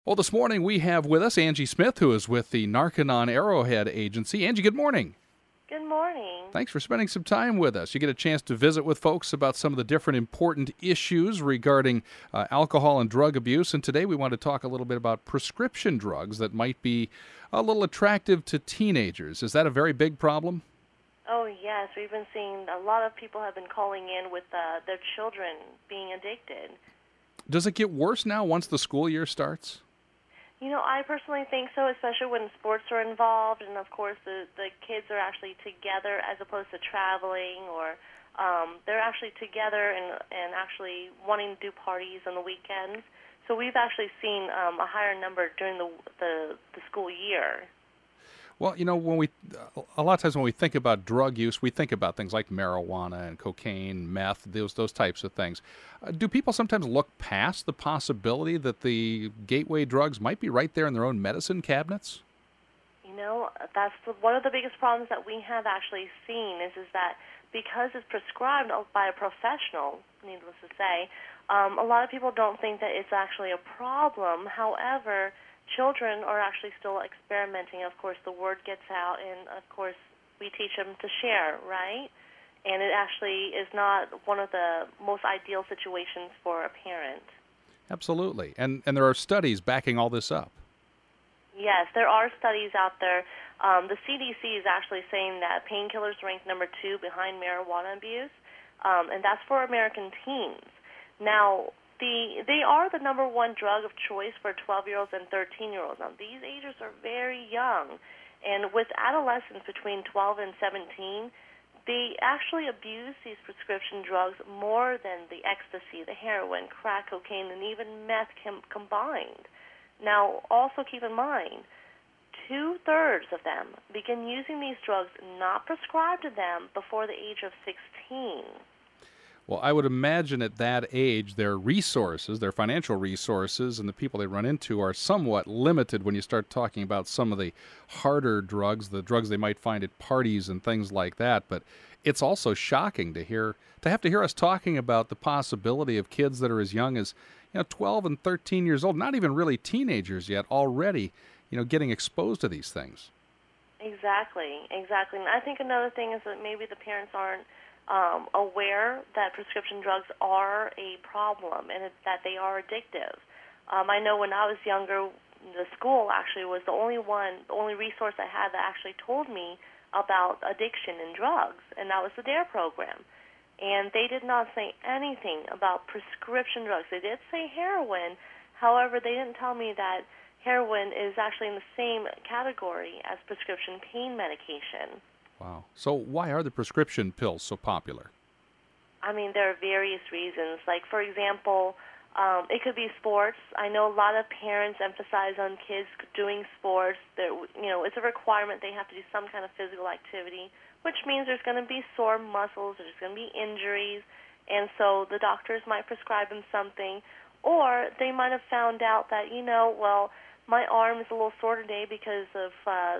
Well, this morning we have with us Angie Smith, who is with the Narconon Arrowhead Agency. Angie, good morning. Good morning. Thanks for spending some time with us. You get a chance to visit with folks about some of the different important issues regarding alcohol and drug abuse. And today we want to talk a little bit about prescription drugs that might be a little attractive to teenagers. Is that a very big problem? Oh, yes. We've been seeing a lot of people have been calling in with their children being addicted. Does it get worse now once the school year starts? I personally think so, especially when sports are involved, and of course the kids are actually together as opposed to traveling, or they're actually together and actually wanting to do parties on the weekends. So we've actually seen a higher number during the school year. Well, a lot of times when we think about drug use, we think about things like marijuana and cocaine, meth, those types of things. Do people sometimes look past the possibility that the gateway drugs might be right there in their own medicine cabinets? That's one of the biggest problems that we have actually seen is that because it's prescribed by a professional, needless to say, a lot of people don't think that it's actually a problem. However, children are actually still experimenting. Of course, the word gets out, and of course, we teach them to share, right? And it actually is not one of the most ideal situations for a parent. Absolutely. And there are studies backing all this up. Yes, there are studies out there. The CDC is actually saying that painkillers rank number 2 behind marijuana abuse, and that's for American teens. Now, they are the number 1 drug of choice for 12-year-olds and 13-year-olds. Now, these ages are very young, and with adolescents between 12 and 17, they actually abuse these prescription drugs more than the ecstasy, the heroin, crack cocaine, and even meth combined. Now, also keep in mind, 2/3 of them begin using these drugs not prescribed to them before the age of 16. Well, I would imagine at that age, their resources, their financial resources, and the people they run into are somewhat limited when you start talking about some of the harder drugs, the drugs they might find at parties and things like that. But it's also shocking to have to hear us talking about the possibility of kids that are as young as 12 and 13 years old, not even really teenagers yet, already getting exposed to these things. Exactly. And I think another thing is that maybe the parents aren't aware that prescription drugs are a problem and that they are addictive. I know when I was younger, the school actually was the only resource I had that actually told me about addiction and drugs, and that was the DARE program. And they did not say anything about prescription drugs. They did say heroin. However, they didn't tell me that heroin is actually in the same category as prescription pain medication. Wow. So why are the prescription pills so popular? I mean, there are various reasons. Like, for example, it could be sports. I know a lot of parents emphasize on kids doing sports. It's a requirement they have to do some kind of physical activity, which means there's going to be sore muscles, there's going to be injuries, and so the doctors might prescribe them something. Or they might have found out that, well, my arm is a little sore today because of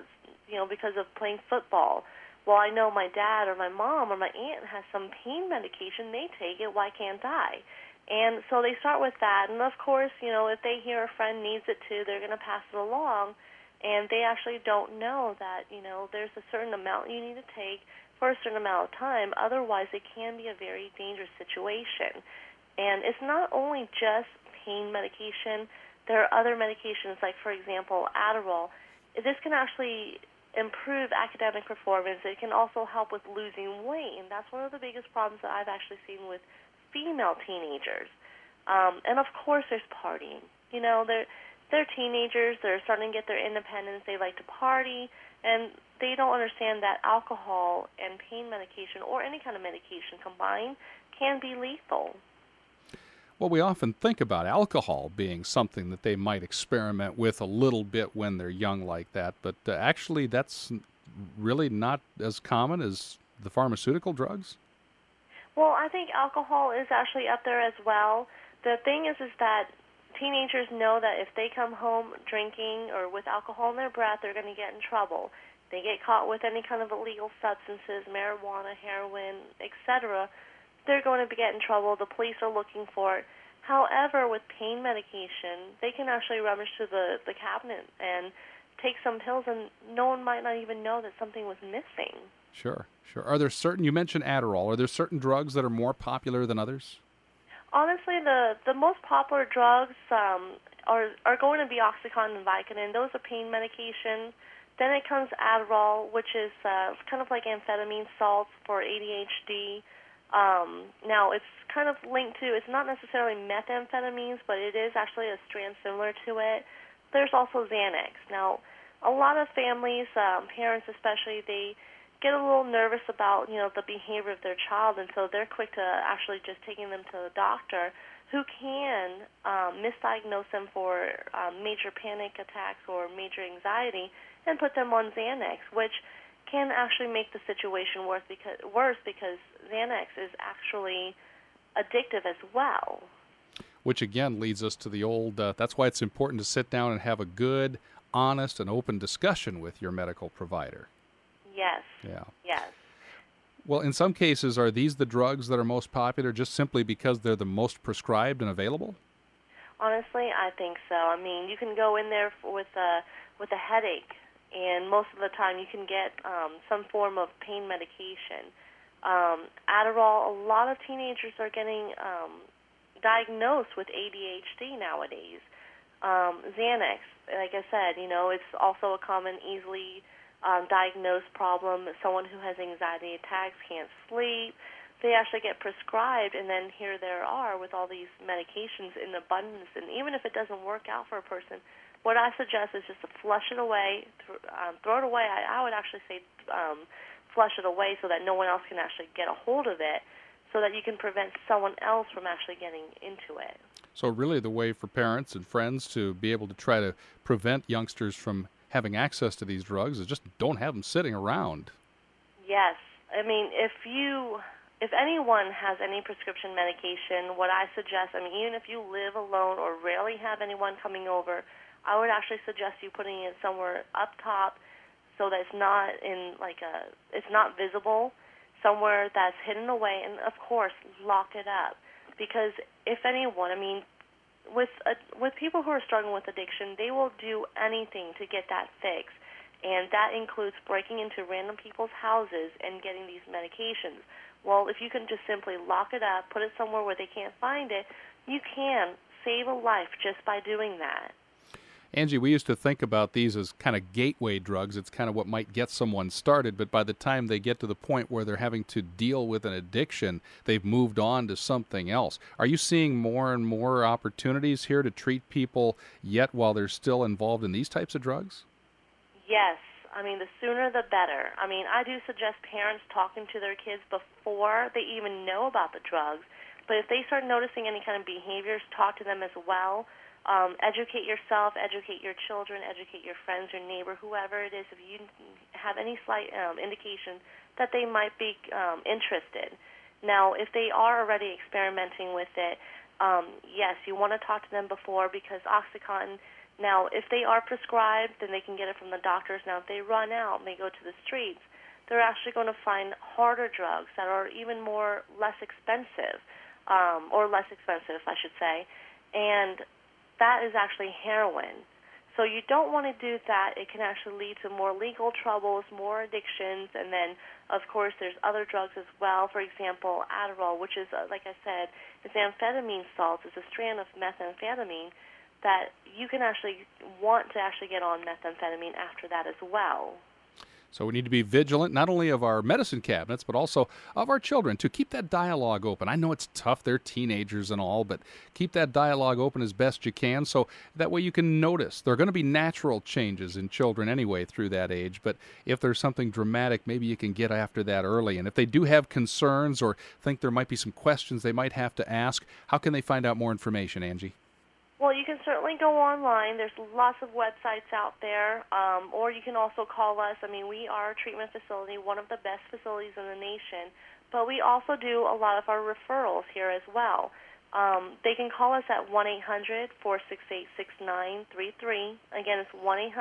playing football. Well, I know my dad or my mom or my aunt has some pain medication. They take it. Why can't I? And so they start with that. And, of course, if they hear a friend needs it too, they're going to pass it along. And they actually don't know that, there's a certain amount you need to take for a certain amount of time. Otherwise, it can be a very dangerous situation. And it's not only just pain medication. There are other medications like, for example, Adderall. This can actually improve academic performance. It can also help with losing weight, and that's one of the biggest problems that I've actually seen with female teenagers. And of course, there's partying. They're teenagers. They're starting to get their independence. They like to party, and they don't understand that alcohol and pain medication or any kind of medication combined can be lethal. Well, we often think about alcohol being something that they might experiment with a little bit when they're young like that, but actually that's really not as common as the pharmaceutical drugs? Well, I think alcohol is actually up there as well. The thing is that teenagers know that if they come home drinking or with alcohol in their breath, they're going to get in trouble. They get caught with any kind of illegal substances, marijuana, heroin, etc., they're going to get in trouble. The police are looking for it. However, with pain medication, they can actually rummage through the cabinet and take some pills, and no one might not even know that something was missing. Sure, sure. Are there certain, you mentioned Adderall, are there certain drugs that are more popular than others? Honestly, the most popular drugs are going to be Oxycontin and Vicodin. Those are pain medications. Then it comes Adderall, which is kind of like amphetamine salts for ADHD. Now, it's kind of linked to, it's not necessarily methamphetamines, but it is actually a strand similar to it. There's also Xanax. Now, a lot of families, parents especially, they get a little nervous about, the behavior of their child, and so they're quick to actually just taking them to the doctor, who can misdiagnose them for major panic attacks or major anxiety and put them on Xanax, which can actually make the situation worse because Xanax is actually addictive as well. Which again leads us to the old, that's why it's important to sit down and have a good, honest, and open discussion with your medical provider. Yes. Yeah. Yes. Well, in some cases, are these the drugs that are most popular just simply because they're the most prescribed and available? Honestly, I think so. I mean, you can go in there with a headache, and most of the time you can get some form of pain medication. Adderall, a lot of teenagers are getting diagnosed with ADHD nowadays. Xanax, like I said, it's also a common, easily diagnosed problem. Someone who has anxiety attacks, can't sleep, they actually get prescribed, and then here they are with all these medications in abundance. And even if it doesn't work out for a person, what I suggest is just to flush it away, throw it away. I would actually say flush it away so that no one else can actually get a hold of it, so that you can prevent someone else from actually getting into it. So really the way for parents and friends to be able to try to prevent youngsters from having access to these drugs is just don't have them sitting around. Yes. I mean, if anyone has any prescription medication, what I suggest, even if you live alone or rarely have anyone coming over, I would actually suggest you putting it somewhere up top so that it's not it's not visible, somewhere that's hidden away, and of course, lock it up. Because if anyone, with people who are struggling with addiction, they will do anything to get that fixed. And that includes breaking into random people's houses and getting these medications. Well, if you can just simply lock it up, put it somewhere where they can't find it, you can save a life just by doing that. Angie, we used to think about these as kind of gateway drugs. It's kind of what might get someone started, but by the time they get to the point where they're having to deal with an addiction, they've moved on to something else. Are you seeing more and more opportunities here to treat people yet while they're still involved in these types of drugs? Yes. The sooner the better. I do suggest parents talking to their kids before they even know about the drugs. But if they start noticing any kind of behaviors, talk to them as well. Educate yourself, educate your children, educate your friends, your neighbor, whoever it is, if you have any slight indication that they might be interested. Now, if they are already experimenting with it, yes, you want to talk to them before, because Oxycontin, now, if they are prescribed, then they can get it from the doctors. Now, if they run out and they go to the streets, they're actually going to find harder drugs that are even less expensive, I should say, and that is actually heroin. So you don't want to do that. It can actually lead to more legal troubles, more addictions, and then, of course, there's other drugs as well. For example, Adderall, which is, like I said, it's amphetamine salts. It's a strand of methamphetamine that you can actually want to actually get on methamphetamine after that as well. So we need to be vigilant, not only of our medicine cabinets, but also of our children, to keep that dialogue open. I know it's tough, they're teenagers and all, but keep that dialogue open as best you can, so that way you can notice. There are going to be natural changes in children anyway through that age, but if there's something dramatic, maybe you can get after that early. And if they do have concerns or think there might be some questions they might have to ask, how can they find out more information, Angie? Well, you can certainly go online. There's lots of websites out there, or you can also call us. We are a treatment facility, one of the best facilities in the nation, but we also do a lot of our referrals here as well. They can call us at 1-800-468-6933. Again, it's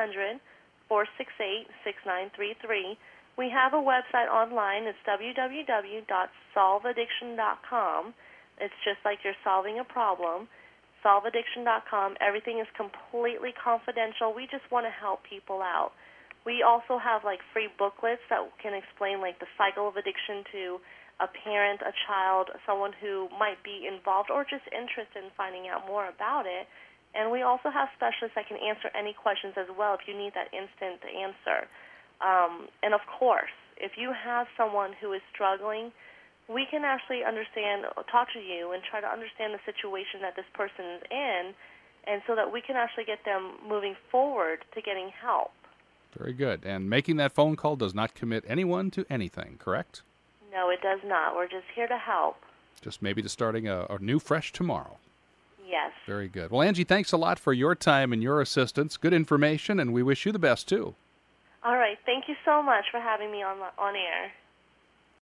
1-800-468-6933. We have a website online. It's www.solveaddiction.com. It's just like you're solving a problem. SolveAddiction.com. Everything is completely confidential. We just want to help people out. We also have like free booklets that can explain like the cycle of addiction to a parent, a child, someone who might be involved or just interested in finding out more about it. And we also have specialists that can answer any questions as well if you need that instant answer. And of course, if you have someone who is struggling, we can actually talk to you and try to understand the situation that this person is in, and so that we can actually get them moving forward to getting help. Very good. And making that phone call does not commit anyone to anything, correct? No, it does not. We're just here to help. Just maybe to starting a new, fresh tomorrow. Yes. Very good. Well, Angie, thanks a lot for your time and your assistance. Good information, and we wish you the best, too. All right. Thank you so much for having me on air.